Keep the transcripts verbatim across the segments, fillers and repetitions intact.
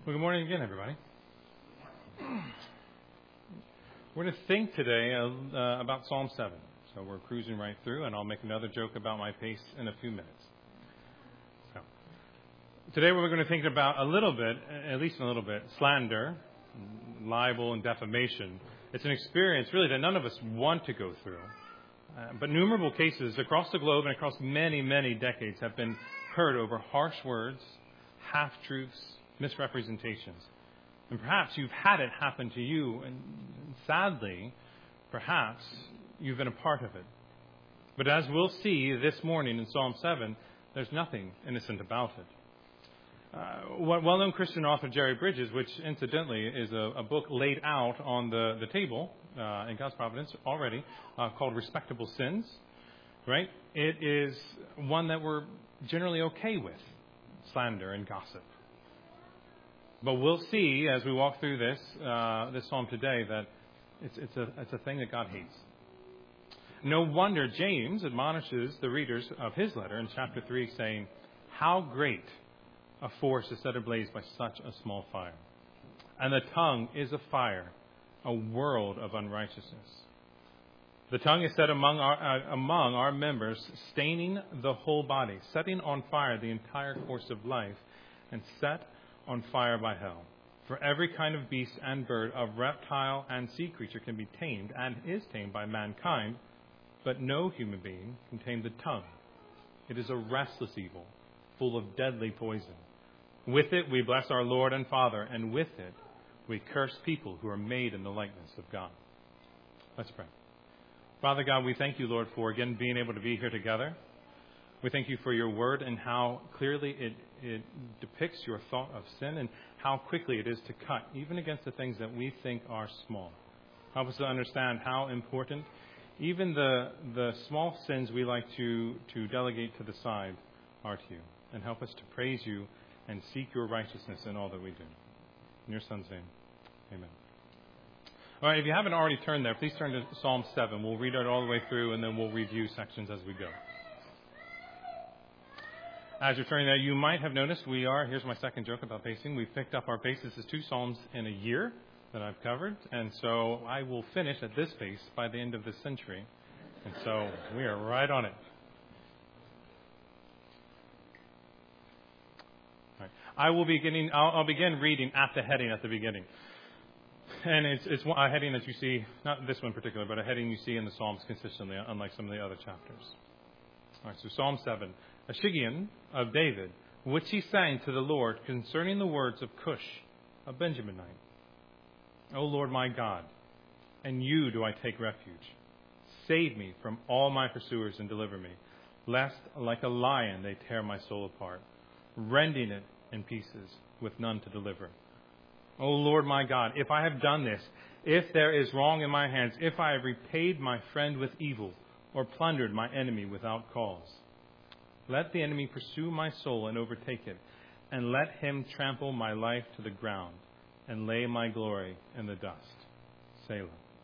Well, good morning again, everybody. We're going to think today uh, uh, about Psalm seven. So we're cruising right through, and I'll make another joke about my pace in a few minutes. So today we're going to think about a little bit, at least a little bit, slander, libel, and defamation. It's an experience, really, that none of us want to go through. Uh, but numerable cases across the globe and across many, many decades have been heard over harsh words, half-truths, misrepresentations. And perhaps you've had it happen to you, and sadly, perhaps you've been a part of it. But as we'll see this morning in Psalm seven, there's nothing innocent about it. Uh, well-known Christian author Jerry Bridges, which incidentally is a, a book laid out on the, the table uh, in God's Providence already, uh, called Respectable Sins, right? It is one that we're generally okay with, slander and gossip. But we'll see as we walk through this uh, this psalm today that it's, it's, a, it's a thing that God hates. No wonder James admonishes the readers of his letter in chapter three, saying, "How great a forest is set ablaze by such a small fire. And the tongue is a fire, a world of unrighteousness." The tongue is set among our, uh, among our members, staining the whole body, setting on fire the entire course of life, and set on fire by hell. For every kind of beast and bird, of reptile and sea creature can be tamed and is tamed by mankind, but no human being can tame the tongue. It is a restless evil, full of deadly poison. With it we bless our Lord and Father, and with it we curse people who are made in the likeness of God. Let's pray. Father God, we thank you, Lord, for again being able to be here together. We thank you for your word and how clearly it, it depicts your thought of sin and how quickly it is to cut, even against the things that we think are small. Help us to understand how important even the the small sins we like to, to delegate to the side are to you. And help us to praise you and seek your righteousness in all that we do. In your Son's name, amen. All right, if you haven't already turned there, please turn to Psalm seven. We'll read it all the way through, and then we'll review sections as we go. As you're turning there, you might have noticed we are, here's my second joke about pacing, we've picked up our pace. This is two Psalms in a year that I've covered, and so I will finish at this pace by the end of this century. And so we are right on it. All right. I will be beginning, I'll, I'll begin reading at the heading at the beginning. And it's, it's a heading that you see, not this one in particular, but a heading you see in the Psalms consistently, unlike some of the other chapters. All right, so Psalm seven. A Shiggaion of David, which he sang to the Lord concerning the words of Cush, a Benjaminite. O Lord my God, in you do I take refuge. Save me from all my pursuers and deliver me, lest like a lion they tear my soul apart, rending it in pieces with none to deliver. O Lord my God, if I have done this, if there is wrong in my hands, if I have repaid my friend with evil, or plundered my enemy without cause, let the enemy pursue my soul and overtake it, and let him trample my life to the ground and lay my glory in the dust. Selah.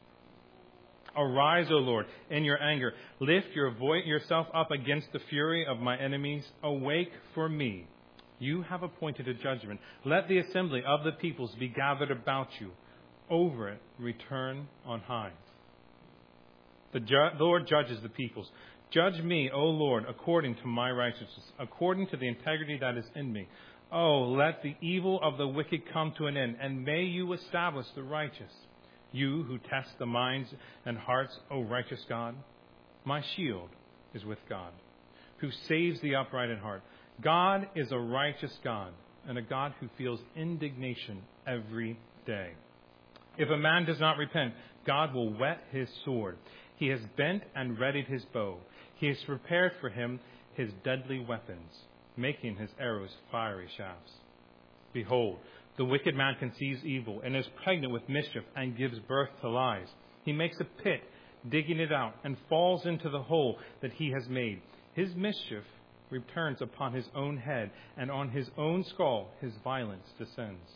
Arise, O Lord, in your anger. Lift your voice yourself up against the fury of my enemies. Awake for me. You have appointed a judgment. Let the assembly of the peoples be gathered about you. Over it return on high. The ju- Lord judges the peoples. Judge me, O Lord, according to my righteousness, according to the integrity that is in me. Oh, let the evil of the wicked come to an end, and may you establish the righteous. You who test the minds and hearts, O righteous God. My shield is with God, who saves the upright in heart. God is a righteous God, and a God who feels indignation every day. If a man does not repent, God will whet his sword. He has bent and readied his bow. He has prepared for him his deadly weapons, making his arrows fiery shafts. Behold, the wicked man conceives evil and is pregnant with mischief and gives birth to lies. He makes a pit, digging it out, and falls into the hole that he has made. His mischief returns upon his own head, and on his own skull his violence descends.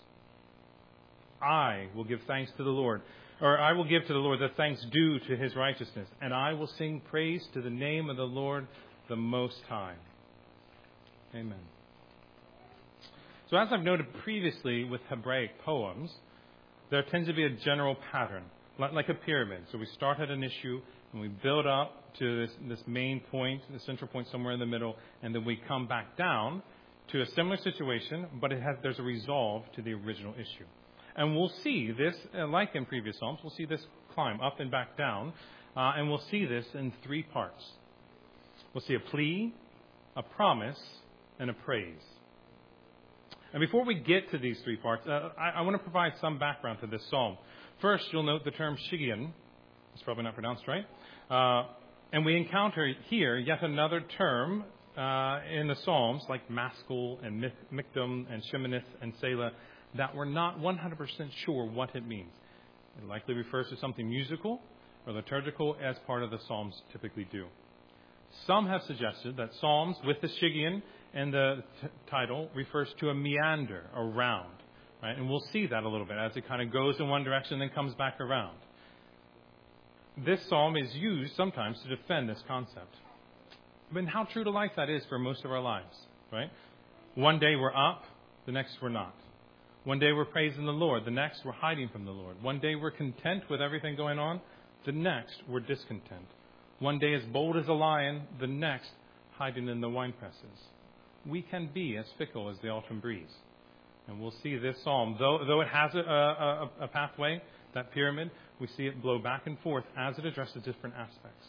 I will give thanks to the Lord, or I will give to the Lord the thanks due to his righteousness, and I will sing praise to the name of the Lord the Most High. Amen. So as I've noted previously with Hebraic poems, there tends to be a general pattern, like a pyramid. So we start at an issue and we build up to this, this main point, the central point somewhere in the middle, and then we come back down to a similar situation, but it has, there's a resolve to the original issue. And we'll see this, uh, like in previous Psalms, we'll see this climb up and back down, uh, and we'll see this in three parts. We'll see a plea, a promise, and a praise. And before we get to these three parts, uh, I, I want to provide some background to this psalm. First, you'll note the term Shiggaion. It's probably not pronounced right. Uh, and we encounter here yet another term uh, in the Psalms, like Maskil and Mikdam and Sheminith and Selah, that we're not one hundred percent sure what it means. It likely refers to something musical or liturgical, as part of the Psalms typically do. Some have suggested that Psalms with the Shiggaion and the t- title refers to a meander, a round, right? And we'll see that a little bit as it kind of goes in one direction and then comes back around. This psalm is used sometimes to defend this concept. But how true to life that is for most of our lives, right? One day we're up, the next we're not. One day we're praising the Lord, the next we're hiding from the Lord. One day we're content with everything going on, the next we're discontent. One day as bold as a lion, the next hiding in the wine presses. We can be as fickle as the autumn breeze. And we'll see this psalm, though, though it has a, a, a pathway, that pyramid, we see it blow back and forth as it addresses different aspects.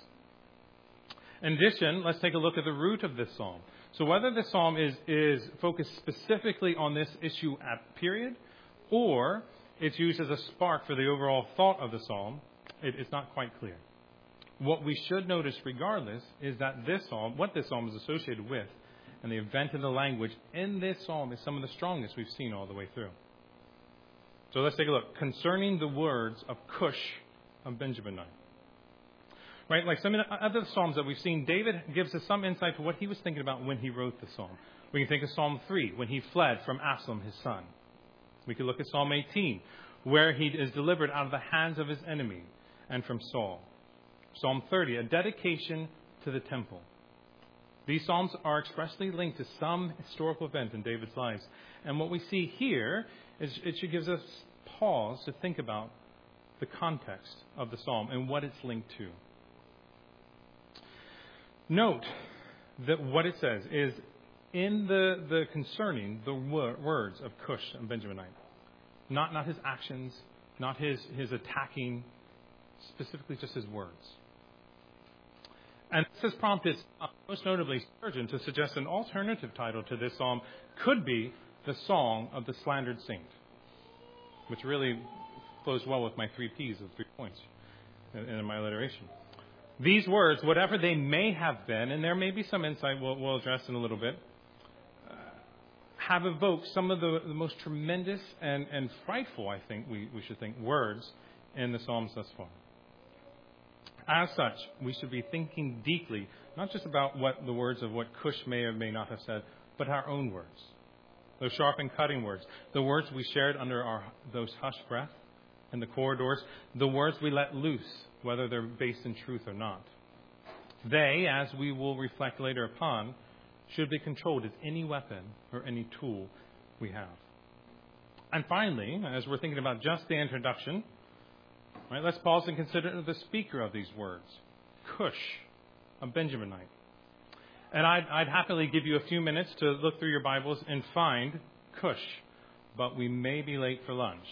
In addition, let's take a look at the root of this psalm. So whether this psalm is, is focused specifically on this issue at period, or it's used as a spark for the overall thought of the psalm, it, it's not quite clear. What we should notice regardless is that this psalm, what this psalm is associated with, and the event and the language in this psalm is some of the strongest we've seen all the way through. So let's take a look. Concerning the words of Cush, of Benjaminite. Right, like some of the other psalms that we've seen, David gives us some insight to what he was thinking about when he wrote the psalm. We can think of Psalm three, when he fled from Absalom, his son. We can look at Psalm eighteen, where he is delivered out of the hands of his enemy and from Saul. Psalm thirty, a dedication to the temple. These psalms are expressly linked to some historical event in David's life. And what we see here is it should give us pause to think about the context of the psalm and what it's linked to. Note that what it says is in the, the concerning the wor- words of Cush and Benjaminite. Not, not his actions, not his, his attacking, specifically just his words. And this has prompted, uh, most notably, Spurgeon to suggest an alternative title to this psalm could be the Song of the Slandered Saint, which really flows well with my three P's of three points in, in my alliteration. These words, whatever they may have been, and there may be some insight we'll, we'll address in a little bit, uh, have evoked some of the, the most tremendous and, and frightful, I think, we, we should think, words in the Psalms thus far. As such, we should be thinking deeply, not just about what the words of what Cush may or may not have said, but our own words. Those sharp and cutting words. The words we shared under our those hushed breath in the corridors. The words we let loose, whether they're based in truth or not. They, as we will reflect later upon, should be controlled as any weapon or any tool we have. And finally, as we're thinking about just the introduction, right, let's pause and consider the speaker of these words, Cush, a Benjaminite. And I'd, I'd happily give you a few minutes to look through your Bibles and find Cush, but we may be late for lunch.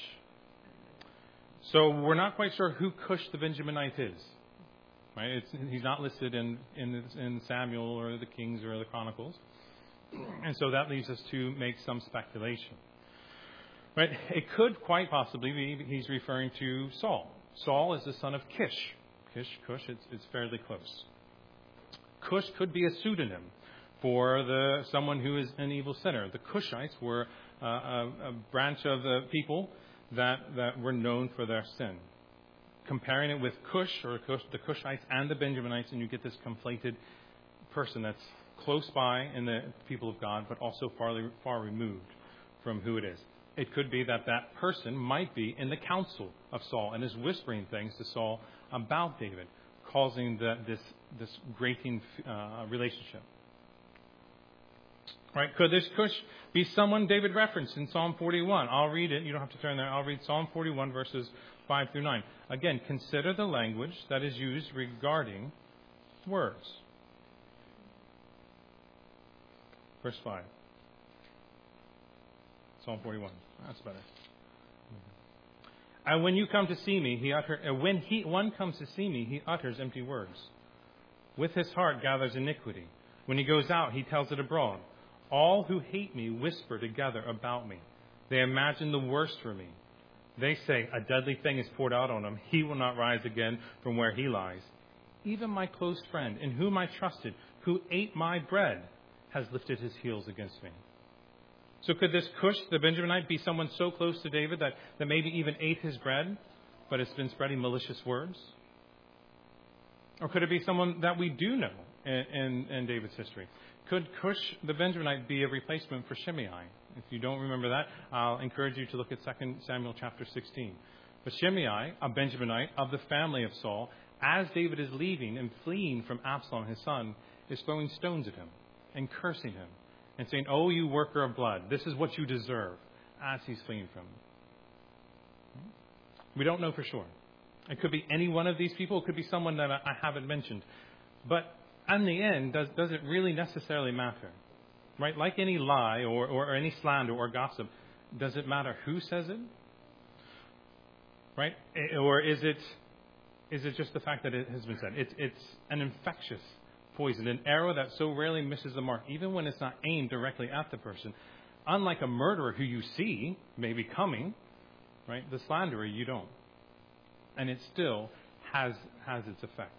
So we're not quite sure who Cush the Benjaminite is. Right? It's, he's not listed in, in, in Samuel or the Kings or the Chronicles. And so that leaves us to make some speculation. Right? It could quite possibly be he's referring to Saul. Saul is the son of Kish. Kish, Cush, it's, it's fairly close. Cush could be a pseudonym for the someone who is an evil sinner. The Cushites were uh, a, a branch of the people that, that were known for their sin. Comparing it with Cush, or Cush, the Cushites and the Benjaminites, and you get this conflated person that's close by in the people of God, but also far, far removed from who it is. It could be that that person might be in the council of Saul and is whispering things to Saul about David, causing the, this, this grating uh, relationship. Right? Could this Cush be someone David referenced in Psalm forty-one? I'll read it. You don't have to turn there. I'll read Psalm forty-one, verses five through nine. Again, consider the language that is used regarding words. Verse five. Psalm forty-one. That's better. And when you come to see me, he utter, uh, when he, one comes to see me, he utters empty words. With his heart gathers iniquity. When he goes out, he tells it abroad. All who hate me whisper together about me. They imagine the worst for me. They say, a deadly thing is poured out on him. He will not rise again from where he lies. Even my close friend, in whom I trusted, who ate my bread, has lifted his heels against me. So could this Cush, the Benjaminite, be someone so close to David that, that maybe even ate his bread, but has been spreading malicious words? Or could it be someone that we do know in, in, in David's history? Could Cush, the Benjaminite, be a replacement for Shimei? If you don't remember that, I'll encourage you to look at Second Samuel chapter sixteen. But Shimei, a Benjaminite of the family of Saul, as David is leaving and fleeing from Absalom, his son, is throwing stones at him and cursing him and saying, "Oh, you worker of blood, this is what you deserve," as he's fleeing from him. We don't know for sure. It could be any one of these people. It could be someone that I haven't mentioned. But in the end, does, does it really necessarily matter? Right? Like any lie or, or, or any slander or gossip, does it matter who says it? Right? Or is it is it just the fact that it has been said? It's, it's an infectious poison, an arrow that so rarely misses the mark, even when it's not aimed directly at the person. Unlike a murderer who you see maybe coming, right? The slanderer, you don't. And it still has has its effect.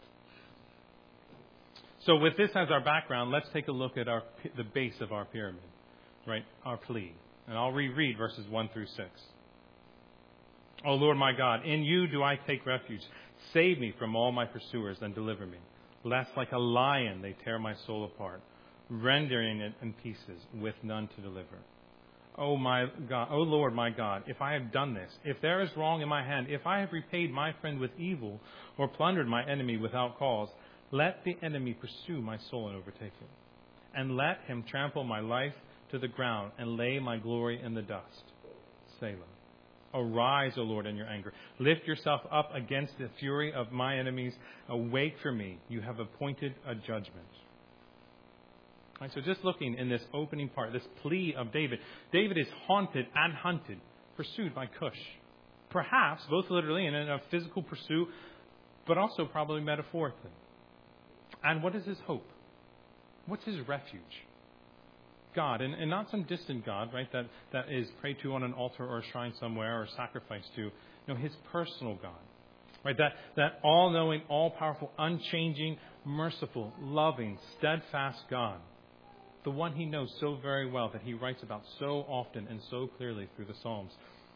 So with this as our background, let's take a look at our the base of our pyramid, right? Our plea. And I'll reread verses one through six. O Lord my God, in you do I take refuge. Save me from all my pursuers and deliver me, lest like a lion they tear my soul apart, rendering it in pieces with none to deliver. O my God, O Lord my God, if I have done this, if there is wrong in my hand, if I have repaid my friend with evil or plundered my enemy without cause, let the enemy pursue my soul and overtake it, and let him trample my life to the ground and lay my glory in the dust. Selah. Arise, O Lord, in your anger. Lift yourself up against the fury of my enemies. Awake for me. You have appointed a judgment. Right, so just looking in this opening part, this plea of David, David is haunted and hunted, pursued by Cush. Perhaps both literally and in a physical pursuit, but also probably metaphorically. And what is his hope? What's his refuge? God, and, and not some distant God, right, that, that is prayed to on an altar or a shrine somewhere or sacrificed to. No, his personal God. Right, that, that all-knowing, all-powerful, unchanging, merciful, loving, steadfast God. The one he knows so very well that he writes about so often and so clearly through the Psalms.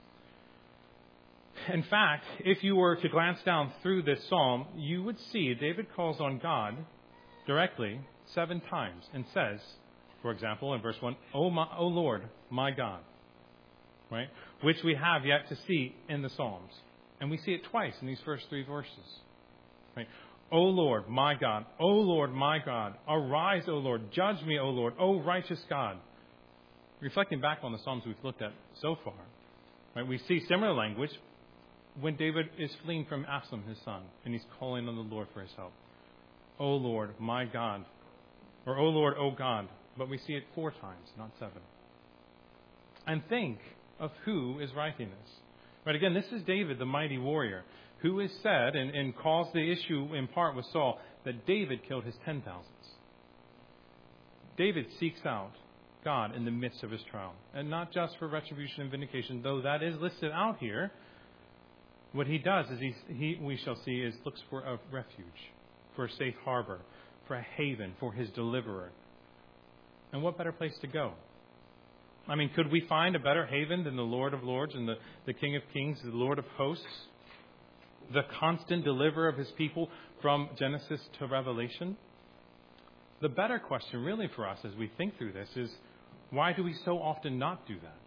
In fact, if you were to glance down through this psalm, you would see David calls on God directly seven times and says, for example, in verse one, O, my, O Lord, my God, right? Which we have yet to see in the Psalms. And we see it twice in these first three verses, right? O Lord, my God, O Lord, my God, arise, O Lord, judge me, O Lord, O righteous God. Reflecting back on the Psalms we've looked at so far, right, we see similar language when David is fleeing from Absalom, his son, and he's calling on the Lord for his help. O Lord, my God, or O Lord, O God, but we see it four times, not seven. And think of who is writing this. Right, again, this is David, the mighty warrior, who is said, and, and caused the issue in part with Saul, that David killed his ten thousands. David seeks out God in the midst of his trial, and not just for retribution and vindication, though that is listed out here. What he does is he, he we shall see, is looks for a refuge, for a safe harbor, for a haven, for his deliverer. And what better place to go? I mean, could we find a better haven than the Lord of Lords and the, the King of Kings, the Lord of Hosts, the constant deliverer of his people from Genesis to Revelation? The better question really for us as we think through this is, why do we so often not do that?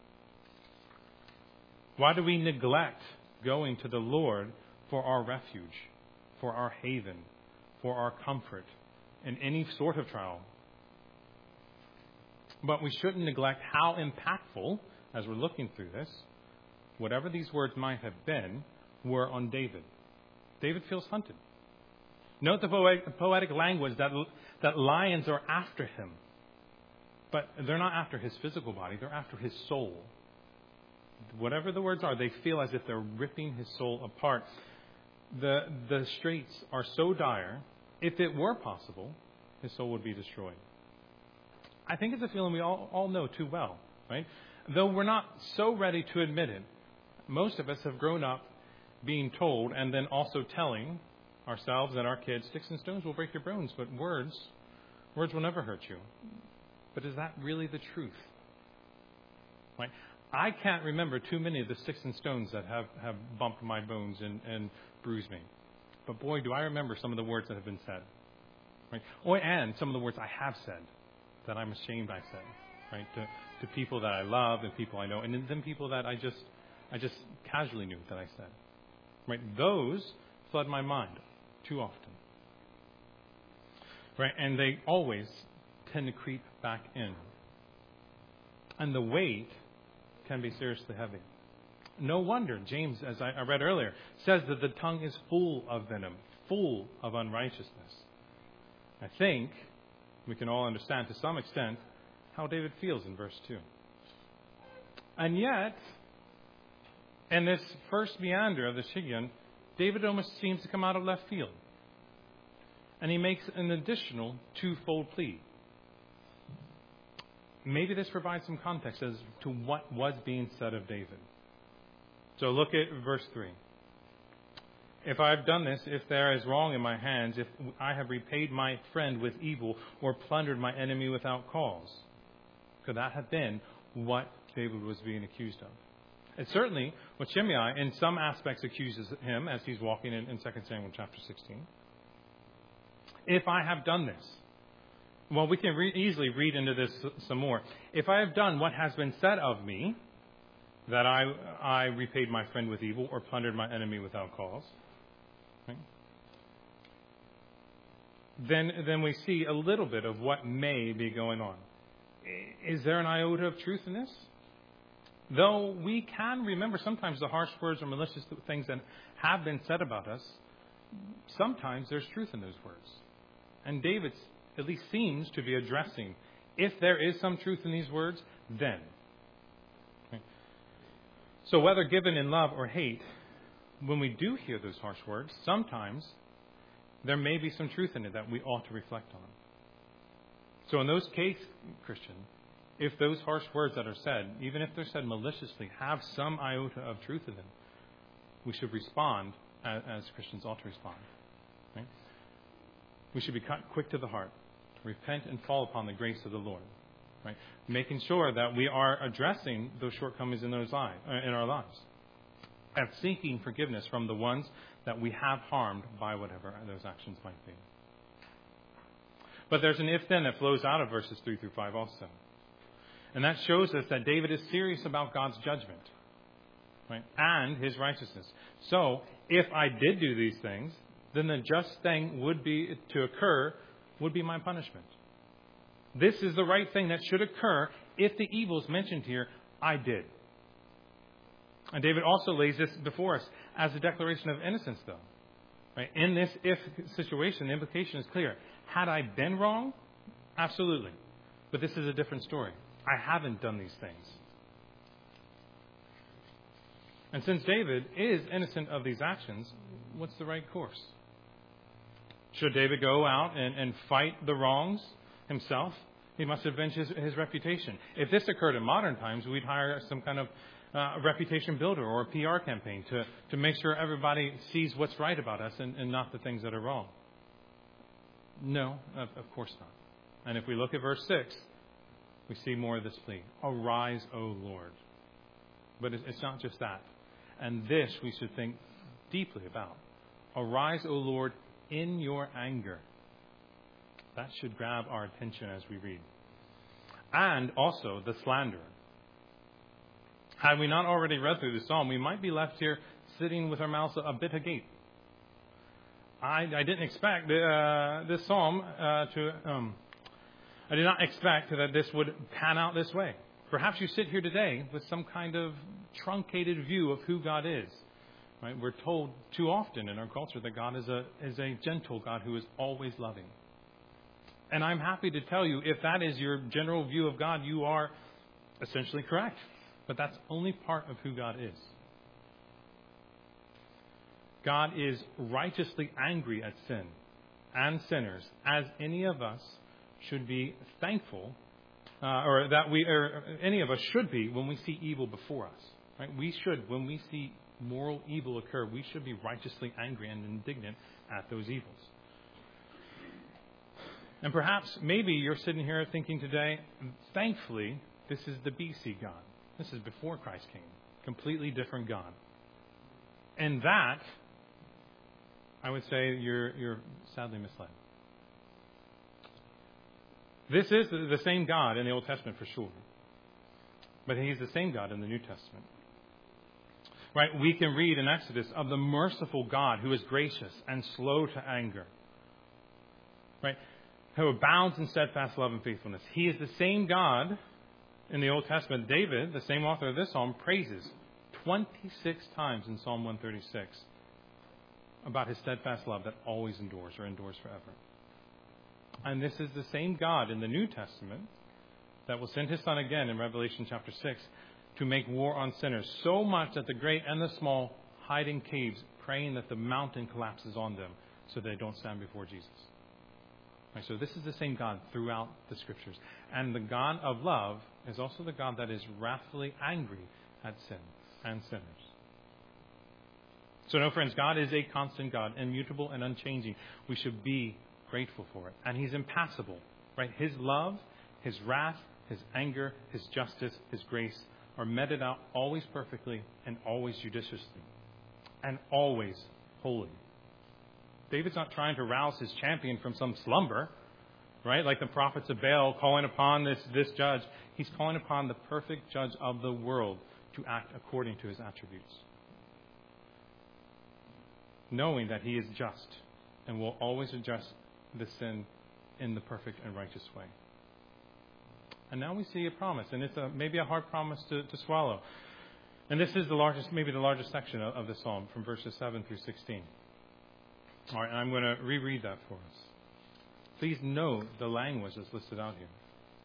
Why do we neglect going to the Lord for our refuge, for our haven, for our comfort in any sort of trial? But we shouldn't neglect how impactful, as we're looking through this, whatever these words might have been, were on David. David feels hunted. Note the poetic, poetic language that, that lions are after him. But they're not after his physical body, they're after his soul. Whatever the words are, they feel as if they're ripping his soul apart. The, the straits are so dire, if it were possible, his soul would be destroyed. I think it's a feeling we all, all know too well, right? Though we're not so ready to admit it, most of us have grown up being told and then also telling ourselves and our kids, sticks and stones will break your bones, but words, words will never hurt you. But is that really the truth? Right? I can't remember too many of the sticks and stones that have, have bumped my bones and, and bruised me. But boy, do I remember some of the words that have been said. Right? Oh, and some of the words I have said that I'm ashamed I said. Right? To, to people that I love and people I know, and then people that I just I just casually knew that I said. Right? Those flood my mind too often. Right? And they always tend to creep back in. And the weight can be seriously heavy. No wonder James, as I read earlier, says that the tongue is full of venom, full of unrighteousness. I think we can all understand to some extent how David feels in verse two. And yet, in this first meander of the Shigyon, David almost seems to come out of left field. And he makes an additional twofold plea. Maybe this provides some context as to what was being said of David. So look at verse three. If I have done this, if there is wrong in my hands, if I have repaid my friend with evil or plundered my enemy without cause, could that have been what David was being accused of? It's certainly what Shimei in some aspects accuses him as he's walking in, in Second Samuel chapter sixteen. If I have done this, well, we can re- easily read into this some more. If I have done what has been said of me, that I I repaid my friend with evil or plundered my enemy without cause, right? then then we see a little bit of what may be going on. Is there an iota of truth in this? Though we can remember sometimes the harsh words or malicious things that have been said about us, sometimes there's truth in those words. And David at least seems to be addressing, if there is some truth in these words, then. Okay. So whether given in love or hate, when we do hear those harsh words, sometimes there may be some truth in it that we ought to reflect on. So in those cases, Christian, if those harsh words that are said, even if they're said maliciously, have some iota of truth in them, we should respond as, as Christians ought to respond. Right? We should be cut quick to the heart, repent and fall upon the grace of the Lord, right? Making sure that we are addressing those shortcomings in those lives, in our lives, and seeking forgiveness from the ones that we have harmed by whatever those actions might be. But there's an if-then that flows out of verses three through five also. And that shows us that David is serious about God's judgment, right, and his righteousness. So, if I did do these things, then the just thing would be to occur would be my punishment. This is the right thing that should occur if the evils mentioned here I did. And David also lays this before us as a declaration of innocence, though. Right? In this if situation, the implication is clear. Had I been wrong? Absolutely. But this is a different story. I haven't done these things. And since David is innocent of these actions, what's the right course? Should David go out and, and fight the wrongs himself? He must avenge his, his reputation. If this occurred in modern times, we'd hire some kind of uh, reputation builder or a P R campaign to, to make sure everybody sees what's right about us and, and not the things that are wrong. No, of, of course not. And if we look at verse six, we see more of this plea. Arise, O Lord. But it's not just that. And this we should think deeply about. Arise, O Lord, in your anger. That should grab our attention as we read. And also the slanderer. Had we not already read through the psalm, we might be left here sitting with our mouths a bit agape. I, I didn't expect uh, this psalm uh, to um, I did not expect that this would pan out this way. Perhaps you sit here today with some kind of truncated view of who God is. Right? We're told too often in our culture that God is a is a gentle God who is always loving. And I'm happy to tell you, if that is your general view of God, you are essentially correct. But that's only part of who God is. God is righteously angry at sin and sinners, as any of us should be thankful, uh, or that we, or any of us should be when we see evil before us. Right? We should, when we see moral evil occur, we should be righteously angry and indignant at those evils. And perhaps, maybe you're sitting here thinking today, thankfully, this is the B C God. This is before Christ came. Completely different God. And that, I would say, you're you're sadly misled. This is the same God in the Old Testament for sure. But He's the same God in the New Testament. Right? We can read in Exodus of the merciful God who is gracious and slow to anger. Right? Who abounds in steadfast love and faithfulness. He is the same God in the Old Testament. David, the same author of this psalm, praises twenty-six times in Psalm one thirty-six about His steadfast love that always endures or endures forever. And this is the same God in the New Testament that will send His Son again in Revelation chapter six to make war on sinners, so much that the great and the small hide in caves, praying that the mountain collapses on them so they don't stand before Jesus. Right, so this is the same God throughout the Scriptures. And the God of love is also the God that is wrathfully angry at sin and sinners. So no, friends, God is a constant God, immutable and unchanging. We should be grateful for it. And He's impassible. Right? His love, His wrath, His anger, His justice, His grace are meted out always perfectly and always judiciously and always holy. David's not trying to rouse his champion from some slumber, right? Like the prophets of Baal calling upon this, this judge. He's calling upon the perfect judge of the world to act according to His attributes, knowing that He is just and will always adjust the sin in the perfect and righteous way. And now we see a promise, and it's a, maybe a hard promise to, to swallow. And this is the largest, maybe the largest section of, of the psalm, from verses seven through sixteen. All right, and I'm going to reread that for us. Please note the language that's listed out here.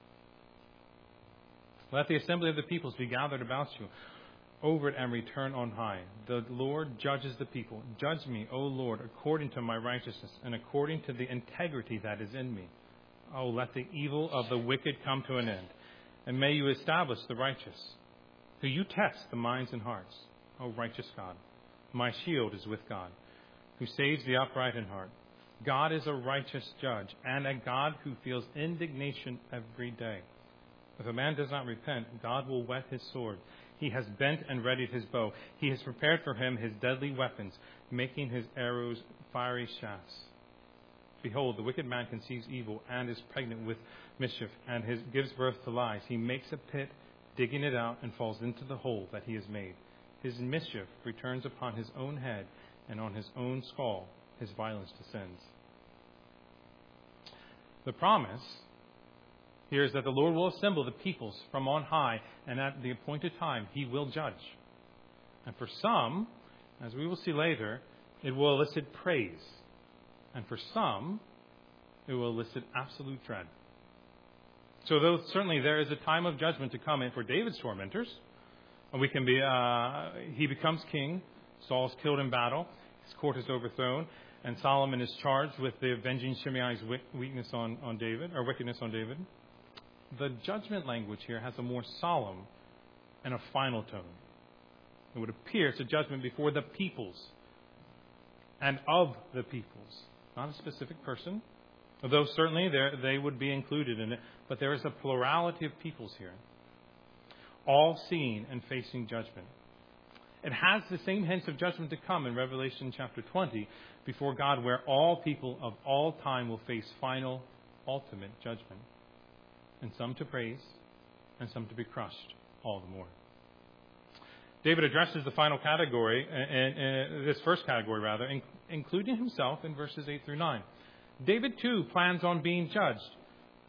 Let the assembly of the peoples be gathered about you. Over it and return on high. The Lord judges the people. Judge me, O Lord, according to my righteousness and according to the integrity that is in me. Oh, let the evil of the wicked come to an end, and may you establish the righteous, who you test the minds and hearts. O righteous God, my shield is with God, who saves the upright in heart. God is a righteous judge, and a God who feels indignation every day. If a man does not repent, God will whet his sword. He has bent and readied his bow. He has prepared for him his deadly weapons, making his arrows fiery shafts. Behold, the wicked man conceives evil and is pregnant with mischief, and his, gives birth to lies. He makes a pit, digging it out, and falls into the hole that he has made. His mischief returns upon his own head, and on his own skull his violence descends. The promise here is that the Lord will assemble the peoples from on high, and at the appointed time He will judge. And for some, as we will see later, it will elicit praise. And for some, it will elicit absolute dread. So though certainly there is a time of judgment to come in for David's tormentors, and we can be, uh, he becomes king, Saul's killed in battle, his court is overthrown, and Solomon is charged with the avenging Shimei's weakness on, on David, or wickedness on David. The judgment language here has a more solemn and a final tone. It would appear it's a judgment before the peoples and of the peoples. Not a specific person, although certainly they would be included in it. But there is a plurality of peoples here, all seeing and facing judgment. It has the same hints of judgment to come in Revelation chapter twenty before God, where all people of all time will face final, ultimate judgment. And some to praise, and some to be crushed all the more. David addresses the final category, and this first category rather, including himself in verses eight through nine. David too plans on being judged,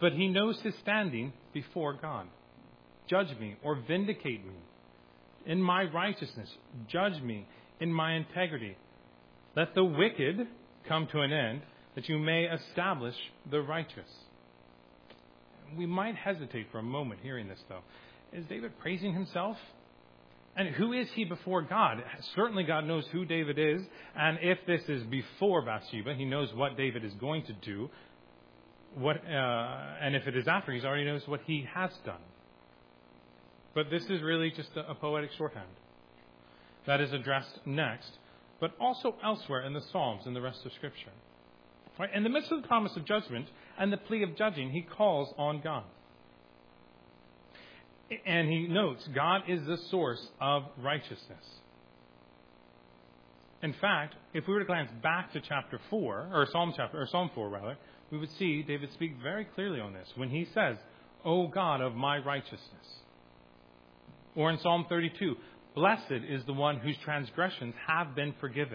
but he knows his standing before God. Judge me or vindicate me in my righteousness. Judge me in my integrity. Let the wicked come to an end, that you may establish the righteous. We might hesitate for a moment hearing this, though. Is David praising himself? And who is he before God? Certainly God knows who David is. And if this is before Bathsheba, he knows what David is going to do. What, uh, and if it is after, he already knows what he has done. But this is really just a, a poetic shorthand that is addressed next, but also elsewhere in the Psalms and the rest of Scripture. Right? In the midst of the promise of judgment and the plea of judging, he calls on God. And he notes God is the source of righteousness. In fact, if we were to glance back to chapter four, or Psalm chapter, or Psalm four rather, we would see David speak very clearly on this when he says, "O God of my righteousness." Or in Psalm thirty-two, "Blessed is the one whose transgressions have been forgiven,"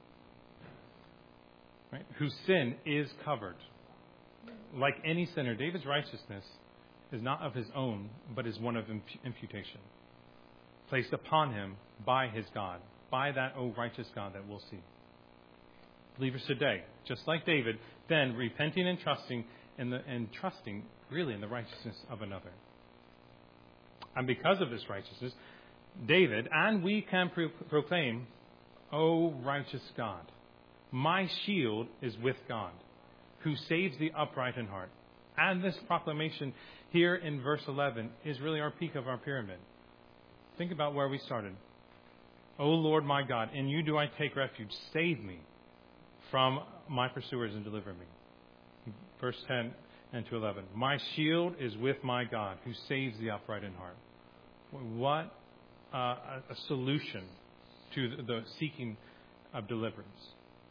right? Whose sin is covered. Like any sinner, David's righteousness is not of his own, but is one of imputation, placed upon him by his God, by that, O righteous God, that we'll see. Believers today, just like David, then repenting and trusting in the and trusting really in the righteousness of another. And because of this righteousness, David and we can pro- proclaim, "O righteous God, my shield is with God, who saves the upright in heart." And this proclamation here in verse eleven is really our peak of our pyramid. Think about where we started. "O Lord my God, in you do I take refuge. Save me from my pursuers and deliver me." Verse ten and to eleven. "My shield is with my God, who saves the upright in heart." What uh, a, a solution to the, the seeking of deliverance.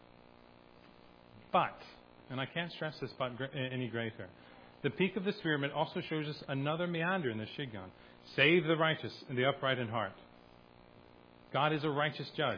But, and I can't stress this but any greater, the peak of this pyramid also shows us another meander in the Shigyon. Save the righteous and the upright in heart. God is a righteous judge.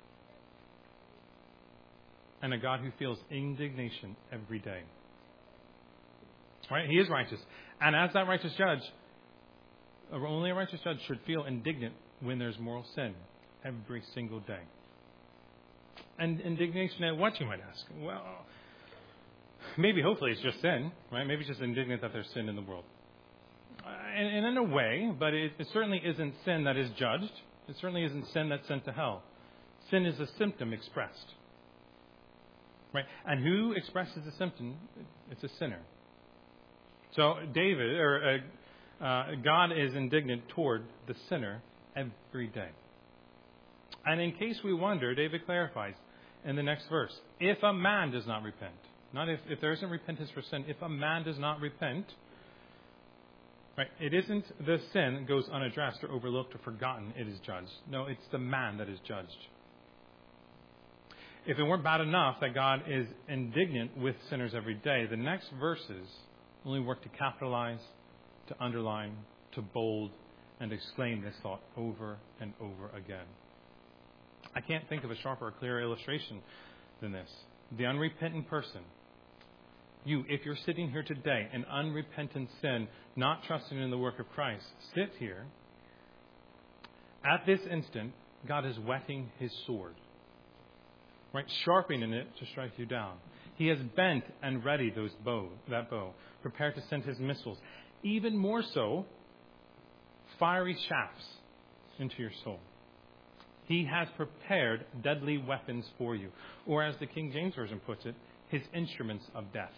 And a God who feels indignation every day. Right? He is righteous. And as that righteous judge, only a righteous judge should feel indignant when there's moral sin every single day. And indignation at what, you might ask? Well, maybe, hopefully, it's just sin, right? Maybe it's just indignant that there's sin in the world. And, and in a way, but it, it certainly isn't sin that is judged. It certainly isn't sin that's sent to hell. Sin is a symptom expressed. Right? And who expresses the symptom? It's a sinner. So David, or uh, uh, God is indignant toward the sinner every day. And in case we wonder, David clarifies in the next verse, if a man does not repent, not if, if there isn't repentance for sin, if a man does not repent, right, it isn't the sin that goes unaddressed or overlooked or forgotten, it is judged. No, it's the man that is judged. If it weren't bad enough that God is indignant with sinners every day, the next verses only work to capitalize, to underline, to bold, and exclaim this thought over and over again. I can't think of a sharper or clearer illustration than this. The unrepentant person. You, if you're sitting here today in unrepentant sin, not trusting in the work of Christ, sit here. At this instant, God is whetting his sword. Right, sharpening it to strike you down. He has bent and ready those bow, that bow, prepared to send his missiles. Even more so, fiery shafts into your soul. He has prepared deadly weapons for you. Or as the King James Version puts it, his instruments of death.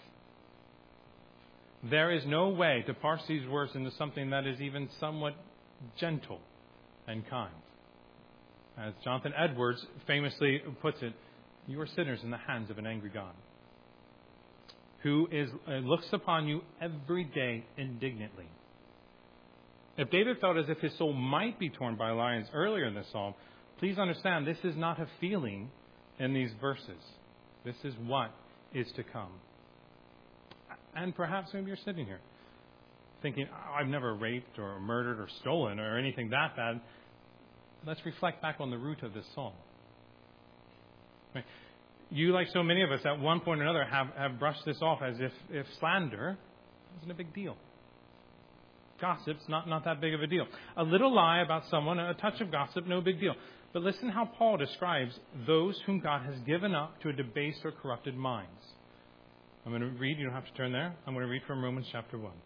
There is no way to parse these words into something that is even somewhat gentle and kind. As Jonathan Edwards famously puts it, you are sinners in the hands of an angry God, who is uh, looks upon you every day indignantly. If David felt as if his soul might be torn by lions earlier in this psalm, please understand this is not a feeling in these verses. This is what is to come. And perhaps maybe you're sitting here thinking, oh, I've never raped or murdered or stolen or anything that bad. Let's reflect back on the root of this psalm. Right. You, like so many of us, at one point or another have, have brushed this off as if, if slander isn't a big deal. Gossip's not, not that big of a deal. A little lie about someone, a touch of gossip, no big deal. But listen how Paul describes those whom God has given up to a debased or corrupted minds. I'm going to read, you don't have to turn there. I'm going to read from Romans chapter one.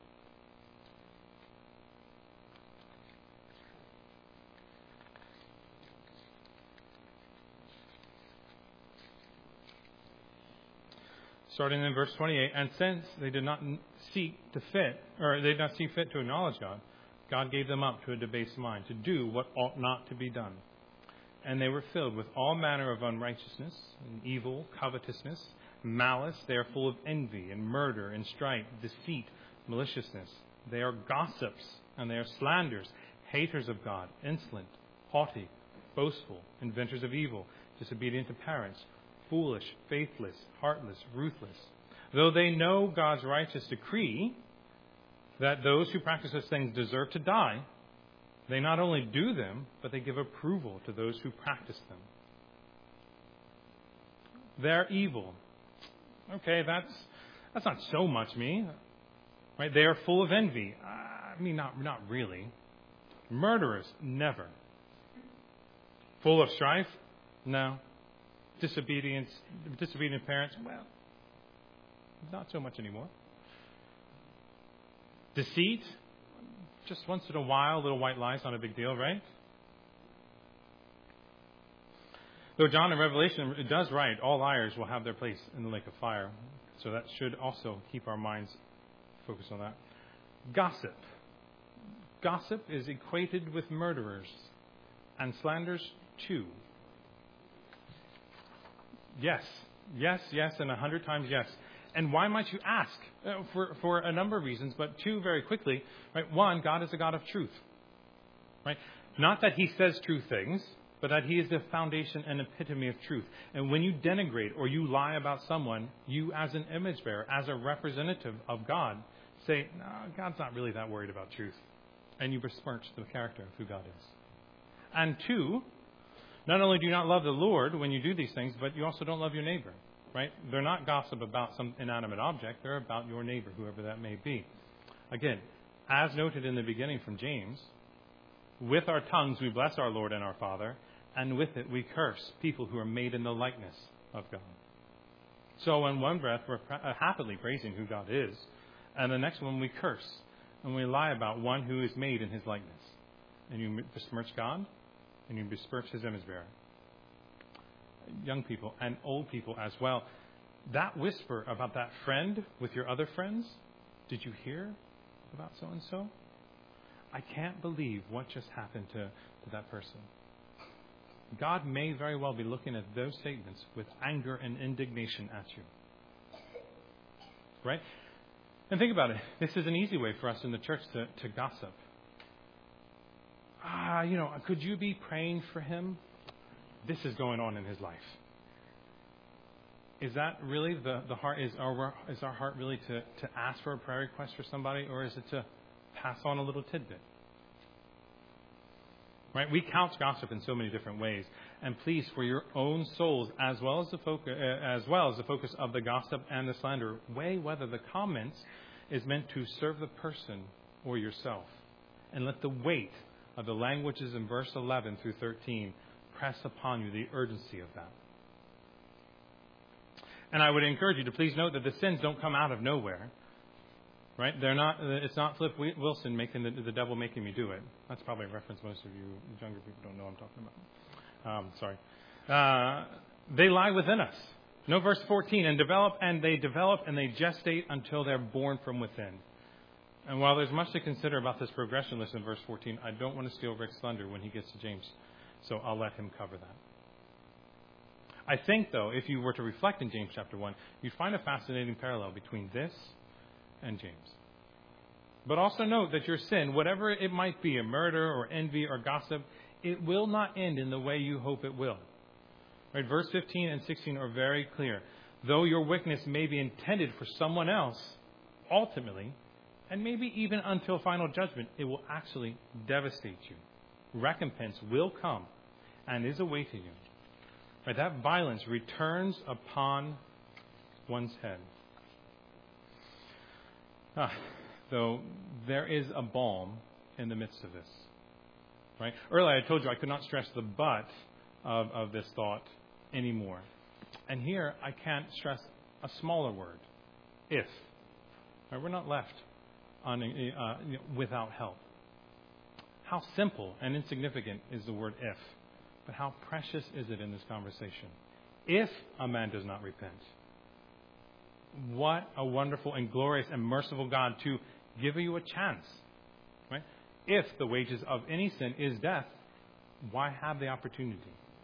Starting in verse twenty-eight, and since they did not seek to fit, or they did not see fit to acknowledge God, God gave them up to a debased mind to do what ought not to be done. And they were filled with all manner of unrighteousness, and evil, covetousness, malice. They are full of envy and murder and strife, deceit, maliciousness. They are gossips, and they are slanderers, haters of God, insolent, haughty, boastful, inventors of evil, disobedient to parents, foolish, faithless, heartless, ruthless. Though they know God's righteous decree that those who practice such things deserve to die, they not only do them, but they give approval to those who practice them. They're evil. Okay, that's that's not so much me. Right? They are full of envy. I mean, not not really. Murderers, never. Full of strife? No. Disobedience, disobedient parents? Well, not so much anymore. Deceit? Just once in a while, little white lies, not a big deal, right? Though John in Revelation it does write, all liars will have their place in the lake of fire. So that should also keep our minds focused on that. Gossip. Gossip is equated with murderers and slanders too. Yes, yes, yes, and a hundred times yes. And why might you ask? Uh, for, for a number of reasons, but two very quickly. Right? One, God is a God of truth. Right? Not that he says true things, but that he is the foundation and epitome of truth. And when you denigrate or you lie about someone, you as an image bearer, as a representative of God, say, no, God's not really that worried about truth. And you besmirch the character of who God is. And two, not only do you not love the Lord when you do these things, but you also don't love your neighbor, right? They're not gossip about some inanimate object. They're about your neighbor, whoever that may be. Again, as noted in the beginning from James, with our tongues we bless our Lord and our Father, and with it we curse people who are made in the likeness of God. So in one breath, we're happily praising who God is, and the next one we curse, and we lie about one who is made in his likeness. And you besmirch God, and you besmirch his image bearer. Young people and old people as well. That whisper about that friend with your other friends, did you hear about so-and-so? I can't believe what just happened to, to that person. God may very well be looking at those statements with anger and indignation at you. Right? And think about it. This is an easy way for us in the church to, to gossip. Ah, you know, could you be praying for him? This is going on in his life. Is that really the, the heart? Is our, is our heart really to, to ask for a prayer request for somebody, or is it to pass on a little tidbit? Right? We couch gossip in so many different ways. And please, for your own souls, as well as the focus, uh, as well as the focus of the gossip and the slander, weigh whether the comments is meant to serve the person or yourself. And let the weight of the languages in verse eleven through thirteen press upon you the urgency of that. And I would encourage you to please note that the sins don't come out of nowhere. Right? They're not. It's not Flip Wilson making the, the devil making me do it. That's probably a reference most of you younger people don't know what I'm talking about. Um, sorry. Uh, they lie within us. No, verse fourteen, and develop, and they develop, and they gestate until they're born from within. And while there's much to consider about this progression list in verse fourteen, I don't want to steal Rick's thunder when he gets to James, so I'll let him cover that. I think, though, if you were to reflect in James chapter one, you'd find a fascinating parallel between this and James. But also note that your sin, whatever it might be, a murder or envy or gossip, it will not end in the way you hope it will. Right? Verse fifteen and sixteen are very clear. Though your wickedness may be intended for someone else, ultimately, and maybe even until final judgment, it will actually devastate you. Recompense will come and is awaiting you. Right? That violence returns upon one's head. Ah, though, there is a balm in the midst of this. Right? Earlier I told you I could not stress the but of, of this thought anymore. And here I can't stress a smaller word, if. Right? We're not left on, uh, you know, without help. How simple and insignificant is the word if, but how precious is it in this conversation? If a man does not repent, what a wonderful and glorious and merciful God to give you a chance. Right? If the wages of any sin is death, why have the opportunity?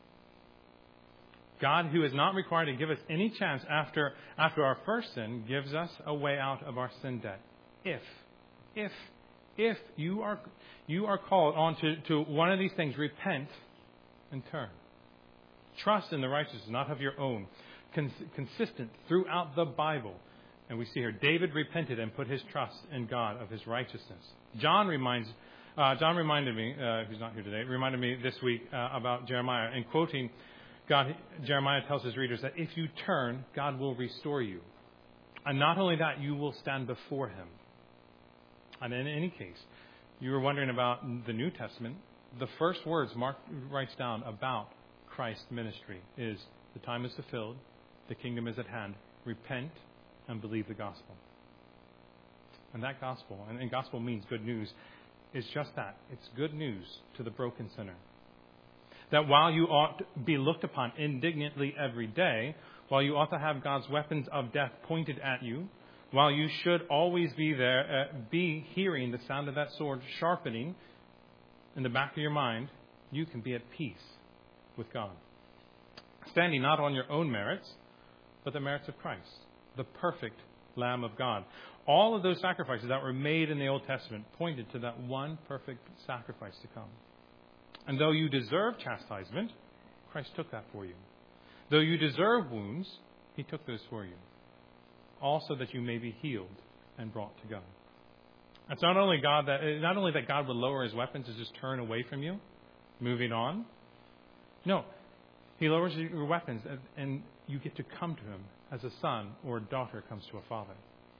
God, who is not required to give us any chance after, after our first sin, gives us a way out of our sin debt. If, if, if you are you are called on to, to one of these things, repent and turn. Trust in the righteousness, not of your own. Cons- consistent throughout the Bible. And we see here, David repented and put his trust in God of his righteousness. John reminds, uh, John reminded me, uh, who's not here today, reminded me this week uh, about Jeremiah. In quoting God, Jeremiah tells his readers that if you turn, God will restore you. And not only that, you will stand before him. And in any case, you were wondering about the New Testament. The first words Mark writes down about Christ's ministry is, the time is fulfilled, the kingdom is at hand, repent and believe the gospel. And that gospel, and, and gospel means good news, is just that. It's good news to the broken sinner. That while you ought to be looked upon indignantly every day, while you ought to have God's weapons of death pointed at you, while you should always be there, uh, be hearing the sound of that sword sharpening in the back of your mind, you can be at peace with God. Standing not on your own merits, but the merits of Christ, the perfect Lamb of God. All of those sacrifices that were made in the Old Testament pointed to that one perfect sacrifice to come. And though you deserve chastisement, Christ took that for you. Though you deserve wounds, he took those for you. Also that you may be healed and brought to God. It's not only God that not only that God would lower his weapons to just turn away from you, moving on. No, he lowers your weapons and, and you get to come to him as a son or a daughter comes to a father.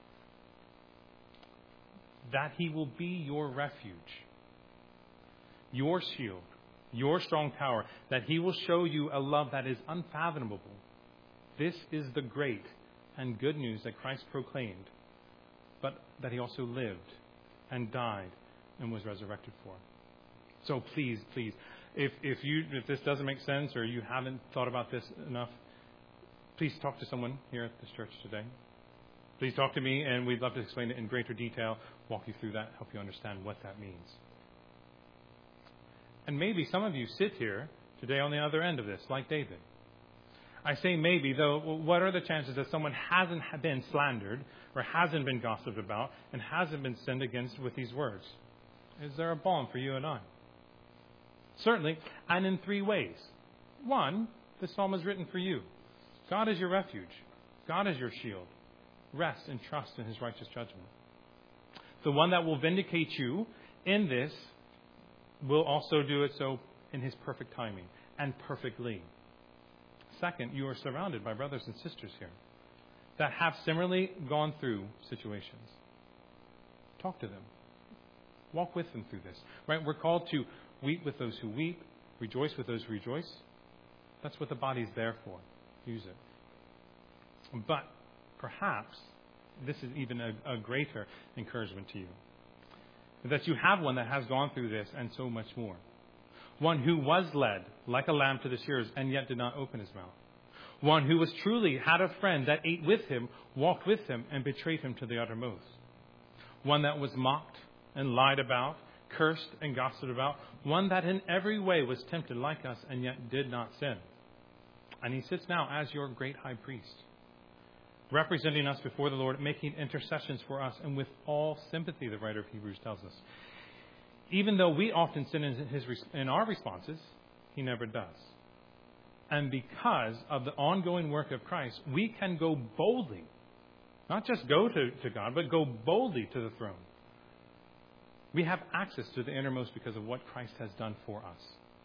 That he will be your refuge, your shield, your strong tower, that he will show you a love that is unfathomable. This is the great and good news that Christ proclaimed, but that he also lived and died and was resurrected for. So please, please, if if you if this doesn't make sense or you haven't thought about this enough, please talk to someone here at this church today. Please talk to me, and we'd love to explain it in greater detail, walk you through that, help you understand what that means. And maybe some of you sit here today on the other end of this, like David. I say maybe, though, what are the chances that someone hasn't been slandered or hasn't been gossiped about and hasn't been sinned against with these words? Is there a balm for you and I? Certainly, and in three ways. One, this psalm is written for you. God is your refuge. God is your shield. Rest and trust in his righteous judgment. The one that will vindicate you in this will also do it so in his perfect timing and perfectly. Second, you are surrounded by brothers and sisters here that have similarly gone through situations. Talk to them. Walk with them through this. Right? We're called to weep with those who weep, rejoice with those who rejoice. That's what the body's there for. Use it. But perhaps this is even a, a greater encouragement to you. That you have one that has gone through this and so much more. One who was led like a lamb to the shearers and yet did not open his mouth. One who was truly had a friend that ate with him, walked with him, and betrayed him to the uttermost. One that was mocked and lied about, cursed and gossiped about. One that in every way was tempted like us and yet did not sin. And he sits now as your great high priest, representing us before the Lord, making intercessions for us, and with all sympathy, the writer of Hebrews tells us. Even though we often sin in, his, in our responses, he never does. And because of the ongoing work of Christ, we can go boldly, not just go to, to God, but go boldly to the throne. We have access to the innermost because of what Christ has done for us.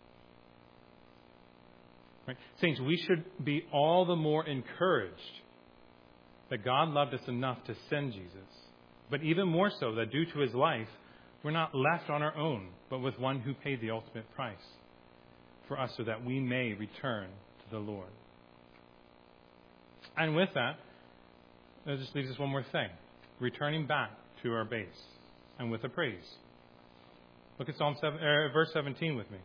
Right? Saints, we should be all the more encouraged that God loved us enough to send Jesus But even more so, that due to his life, we're not left on our own, but with one who paid the ultimate price for us so that we may return to the Lord. And with that, that just leaves us one more thing. Returning back to our base and with a praise. Look at Psalm seven, uh, verse seventeen with me.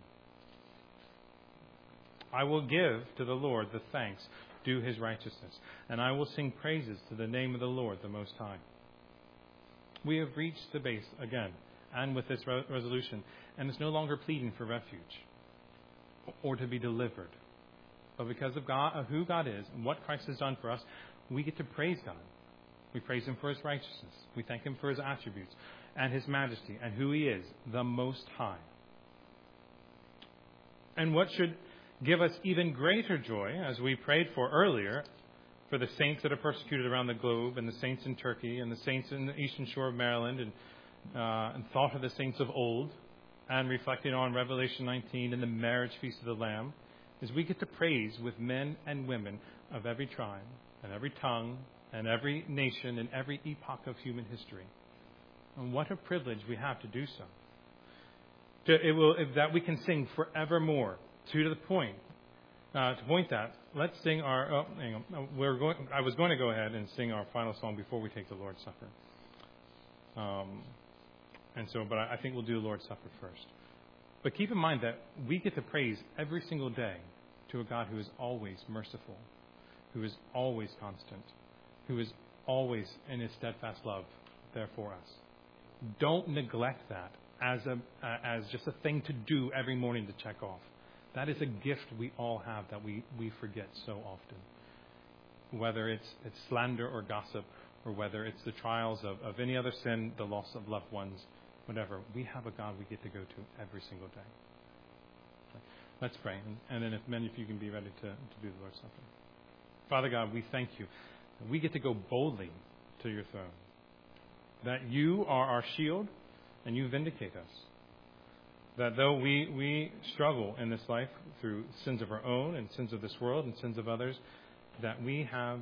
I will give to the Lord the thanks due his righteousness, and I will sing praises to the name of the Lord the Most High. We have reached the base again, and with this re- resolution, and it's no longer pleading for refuge or to be delivered. But because of God, of who God is and what Christ has done for us, we get to praise God. We praise him for his righteousness. We thank him for his attributes and his majesty and who he is, the Most High. And what should give us even greater joy, as we prayed for earlier, for the saints that are persecuted around the globe, and the saints in Turkey, and the saints in the eastern shore of Maryland, and, uh, and thought of the saints of old, and reflecting on Revelation nineteen and the marriage feast of the Lamb, is we get to praise with men and women of every tribe, and every tongue, and every nation, and every epoch of human history. And what a privilege we have to do so. To, it will, that we can sing forevermore. To the point, uh, to point that, let's sing our. Oh, hang on. We're going. I was going to go ahead and sing our final song before we take the Lord's Supper. Um, and so, but I, I think we'll do the Lord's Supper first. But keep in mind that we get to praise every single day to a God who is always merciful, who is always constant, who is always in his steadfast love there for us. Don't neglect that as a uh, as just a thing to do every morning to check off. That is a gift we all have that we, we forget so often. Whether it's it's slander or gossip, or whether it's the trials of, of any other sin, the loss of loved ones, whatever, we have a God we get to go to every single day. Okay. Let's pray, and, and then if many of you can be ready to, to do the Lord's Supper. Father God, we thank you. We get to go boldly to your throne. That you are our shield, and you vindicate us. That though we, we struggle in this life through sins of our own and sins of this world and sins of others, that we have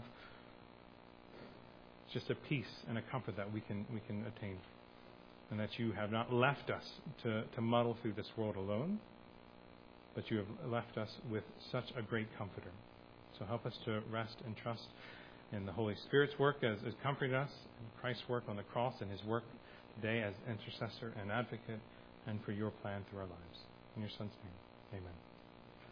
just a peace and a comfort that we can we can attain. And that you have not left us to, to muddle through this world alone, but you have left us with such a great comforter. So help us to rest and trust in the Holy Spirit's work as, as comforting us, and Christ's work on the cross and his work today as intercessor and advocate, and for your plan through our lives. In your Son's name, amen.